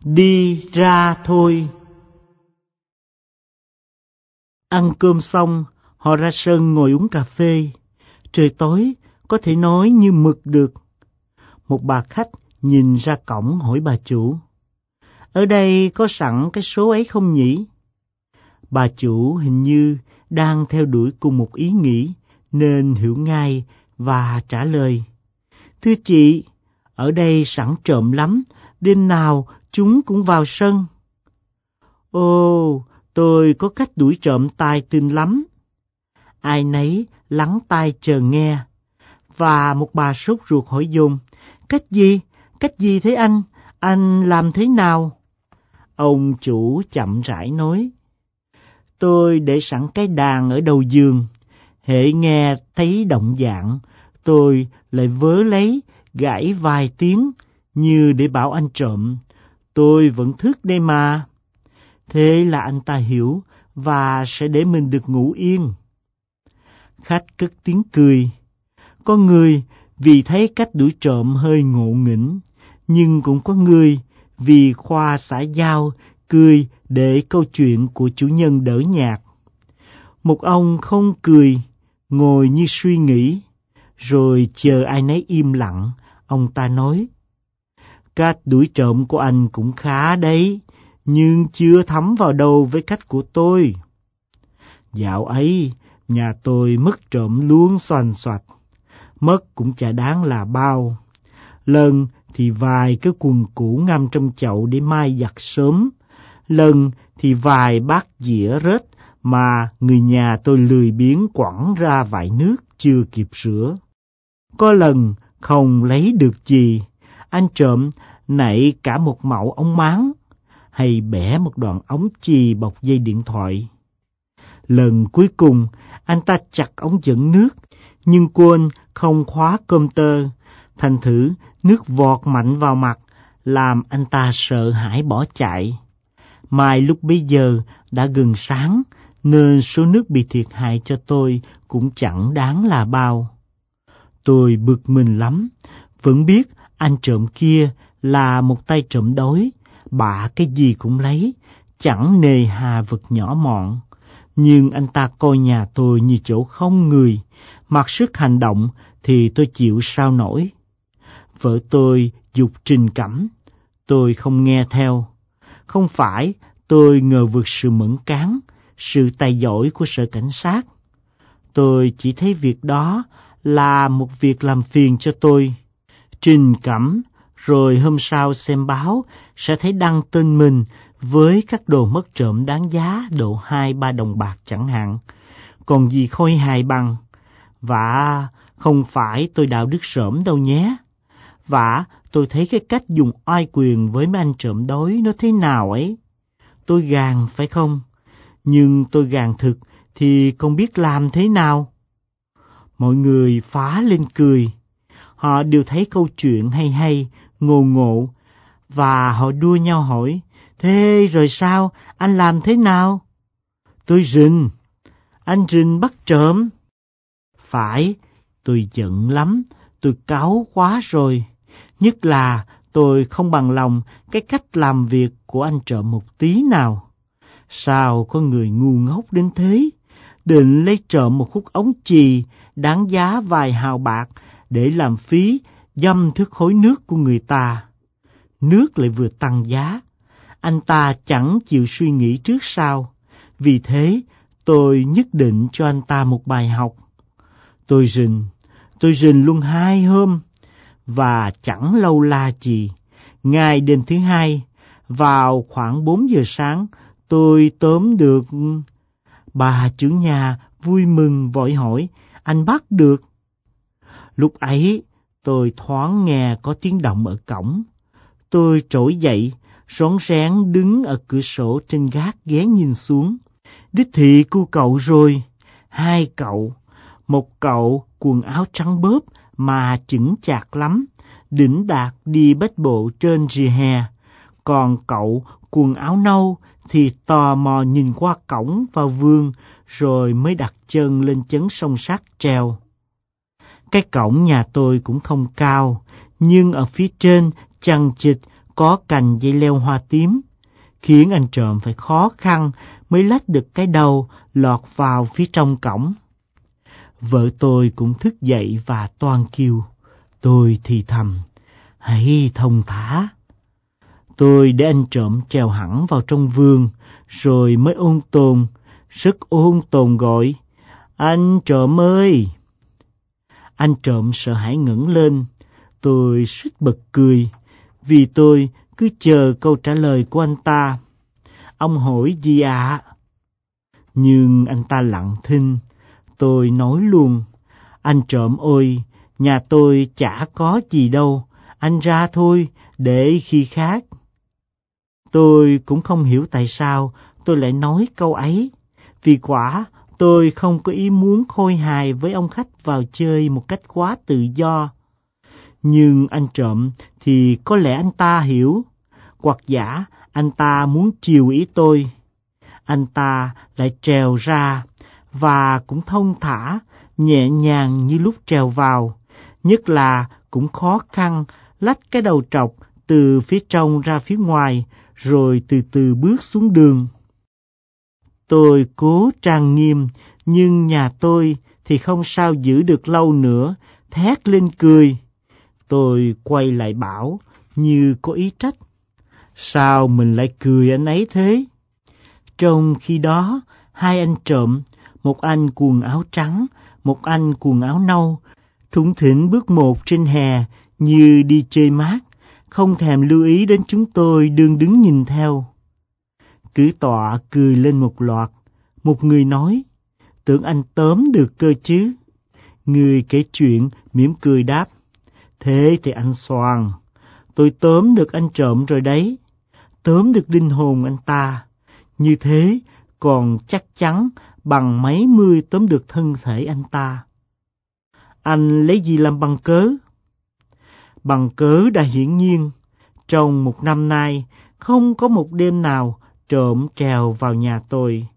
Đi ra thôi. Ăn cơm xong, họ ra sân ngồi uống cà phê. Trời tối, có thể nói như mực được. Một bà khách nhìn ra cổng hỏi bà chủ: "Ở đây có sẵn cái số ấy không nhỉ?" Bà chủ hình như đang theo đuổi cùng một ý nghĩ nên hiểu ngay và trả lời: "Thưa chị, ở đây sẵn trộm lắm, đêm nào chúng cũng vào sân." "Ồ, tôi có cách đuổi trộm tài tình lắm." Ai nấy lắng tai chờ nghe, và một bà sốt ruột hỏi dồn: "Cách gì? Cách gì thế anh? Anh làm thế nào?" Ông chủ chậm rãi nói: "Tôi để sẵn cái đàn ở đầu giường, hễ nghe thấy động dạng, tôi lại vớ lấy gảy vài tiếng như để bảo anh trộm. Tôi vẫn thức đây mà." Thế là anh ta hiểu và sẽ để mình được ngủ yên. Khách cất tiếng cười. Có người vì thấy cách đuổi trộm hơi ngộ nghĩnh, nhưng cũng có người vì khoa xã giao cười để câu chuyện của chủ nhân đỡ nhạt. Một ông không cười, ngồi như suy nghĩ, rồi chờ ai nấy im lặng, ông ta nói: "Cách đuổi trộm của anh cũng khá đấy, nhưng chưa thấm vào đâu với cách của tôi. Dạo ấy, nhà tôi mất trộm luôn xoành xoạch, mất cũng chả đáng là bao. Lần thì vài cái quần cũ ngâm trong chậu để mai giặt sớm, lần thì vài bát dĩa rết mà người nhà tôi lười biếng quẳng ra vại nước chưa kịp rửa. Có lần không lấy được gì, anh trộm nảy cả một mẩu ống máng, hay bẻ một đoạn ống chì bọc dây điện thoại. Lần cuối cùng, anh ta chặt ống dẫn nước, nhưng quên không khóa cơm tơ, thành thử nước vọt mạnh vào mặt, làm anh ta sợ hãi bỏ chạy. Mai lúc bấy giờ đã gần sáng, nên số nước bị thiệt hại cho tôi cũng chẳng đáng là bao. Tôi bực mình lắm, vẫn biết anh trộm kia là một tay trộm đói, bạ cái gì cũng lấy, chẳng nề hà vật nhỏ mọn. Nhưng anh ta coi nhà tôi như chỗ không người, mặc sức hành động thì tôi chịu sao nổi. Vợ tôi giục trình cẩm, tôi không nghe theo. Không phải tôi ngờ vực sự mẫn cán, sự tài giỏi của sở cảnh sát. Tôi chỉ thấy việc đó là một việc làm phiền cho tôi. Trình cẩm, rồi hôm sau xem báo sẽ thấy đăng tên mình với các đồ mất trộm đáng giá độ 2-3 đồng bạc chẳng hạn. Còn gì khôi hài bằng. Và không phải tôi đạo đức sởm đâu nhé. Và tôi thấy cái cách dùng oai quyền với mấy anh trộm đói nó thế nào ấy. Tôi gàn phải không? Nhưng tôi gàn thực thì không biết làm thế nào. Mọi người phá lên cười. Họ đều thấy câu chuyện hay hay, ngộ ngộ, và họ đua nhau hỏi: "Thế rồi sao? Anh làm thế nào?" "Tôi rình. Anh rình bắt trộm." "Phải, tôi giận lắm, tôi cáu quá rồi. Nhất là tôi không bằng lòng cái cách làm việc của anh trộm một tí nào. Sao có người ngu ngốc đến thế, định lấy trộm một khúc ống chì đáng giá vài hào bạc để làm phí dăm thước khối nước của người ta. Nước lại vừa tăng giá. Anh ta chẳng chịu suy nghĩ trước sau. Vì thế, tôi nhất định cho anh ta một bài học. Tôi rình luôn 2 hôm, và chẳng lâu la gì. Ngày đêm thứ 2, vào khoảng 4 giờ sáng, tôi tóm được. Bà chủ nhà vui mừng vội hỏi: "Anh bắt được?" Lúc ấy, tôi thoáng nghe có tiếng động ở cổng. Tôi trỗi dậy, rón rén đứng ở cửa sổ trên gác ghé nhìn xuống. Đích thị cu cậu rồi. 2 cậu. Một cậu quần áo trắng bớp mà chững chạc lắm, đỉnh đạt đi bách bộ trên rìa hè. Còn cậu quần áo nâu thì tò mò nhìn qua cổng vào vườn, rồi mới đặt chân lên chấn song sắt treo. Cái cổng nhà tôi cũng không cao, nhưng ở phía trên chằng chịt có cành dây leo hoa tím, khiến anh trộm phải khó khăn mới lách được cái đầu lọt vào phía trong cổng. Vợ tôi cũng thức dậy và toan kêu. Tôi thì thầm, hãy thông thả. Tôi để anh trộm trèo hẳn vào trong vườn, rồi mới ôn tồn, rất ôn tồn gọi, anh trộm ơi! Anh trộm sợ hãi ngẩng lên, tôi suýt bật cười, vì tôi cứ chờ câu trả lời của anh ta. Ông hỏi gì ạ? Nhưng anh ta lặng thinh, tôi nói luôn, anh trộm ơi, nhà tôi chả có gì đâu, anh ra thôi, để khi khác. Tôi cũng không hiểu tại sao tôi lại nói câu ấy, vì quả tôi không có ý muốn khôi hài với ông khách vào chơi một cách quá tự do. Nhưng anh trộm thì có lẽ anh ta hiểu, hoặc giả anh ta muốn chiều ý tôi. Anh ta lại trèo ra, và cũng thông thả, nhẹ nhàng như lúc trèo vào, nhất là cũng khó khăn lách cái đầu trọc từ phía trong ra phía ngoài, rồi từ từ bước xuống đường. Tôi cố trang nghiêm, nhưng nhà tôi thì không sao giữ được lâu nữa, thét lên cười. Tôi quay lại bảo, như có ý trách, sao mình lại cười anh ấy thế? Trong khi đó, hai anh trộm, một anh quần áo trắng, một anh quần áo nâu, thủng thỉnh bước một trên hè như đi chơi mát, không thèm lưu ý đến chúng tôi đương đứng nhìn theo. Cử tọa cười lên một loạt, một người nói, tưởng anh tóm được cơ chứ. Người kể chuyện mỉm cười đáp, thế thì anh xoàng, tôi tóm được anh trộm rồi đấy, tóm được linh hồn anh ta, như thế còn chắc chắn bằng mấy mươi tóm được thân thể anh ta. Anh lấy gì làm bằng cớ? Bằng cớ đã hiển nhiên, trong một năm nay không có một đêm nào trộm trèo vào nhà tôi.